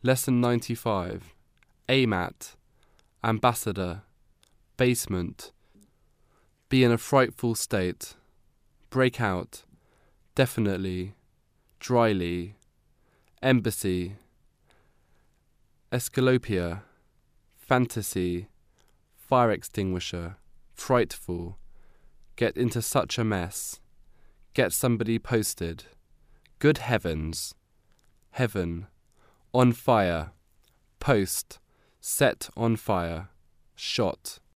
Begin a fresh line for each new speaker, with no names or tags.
Lesson 95. Aim at. Ambassador. Basement. Be in a frightful state. Break out. Definitely. Dryly. Embassy. Escalopia. Fantasy. Fire extinguisher. Frightful. Get into such a mess. Get somebody posted. Good heavens. Heaven. On fire. Post. Set on fire. Shot.